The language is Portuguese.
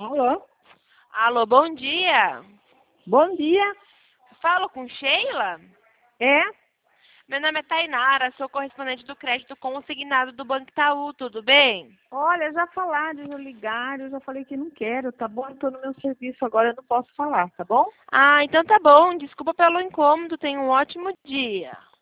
Alô? Alô, bom dia. Bom dia. Falo com Sheila? É? Meu nome é Tainara, sou correspondente do crédito consignado do Banco Itaú, tudo bem? Olha, já falaram, já ligaram, eu já falei que não quero, tá bom? Eu tô no meu serviço agora, eu não posso falar, tá bom? Ah, então tá bom. Desculpa pelo incômodo. Tenha um ótimo dia.